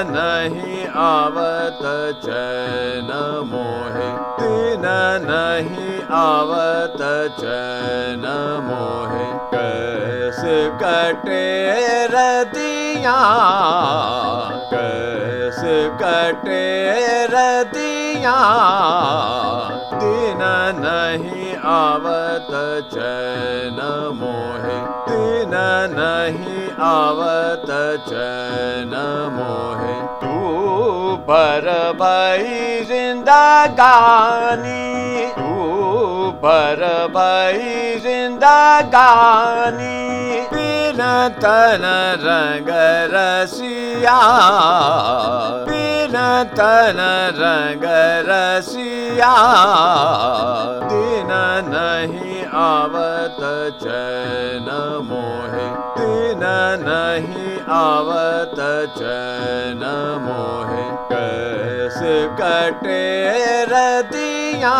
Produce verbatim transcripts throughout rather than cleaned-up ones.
नहीं आवत चैन मोहे, दिन नहीं आवत चैन मोहे। कैसे कटे रतियाँ, कैसे कटे रतियाँ, दिन नहीं आवत चैन मोहे, दिन नहीं आवत चैन मोहे। तू भर भई जिंदगानी, तू भर भई जिंदगानी, बिन तन रंग रसिया, बिन तन रंग रसिया, दिन नहीं आवत चैन मोहे, दिन नहीं आवत चैन मोहे। कैसे कटे रतियाँ,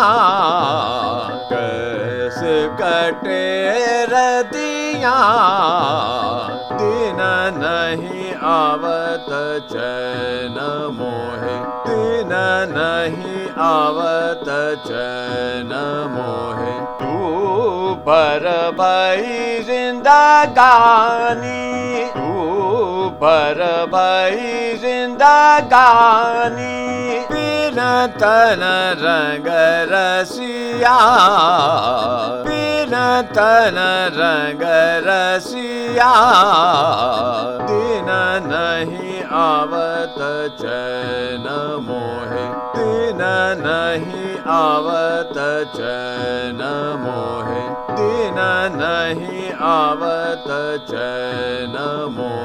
कैसे कटे रतियाँ, दिन नहीं आवत चैन मोहे, दिन नहीं आवत चैन मोहे। तू भर भई जिंदगानी, तू भर भई जिंदगानी, बिन तन रंग रसिया, बिन तन रंग रसिया, दिन नहीं आवत चैन मोहे, दिन नहीं आवत चैन मोहे, दिन नहीं आवत चैन मोहे।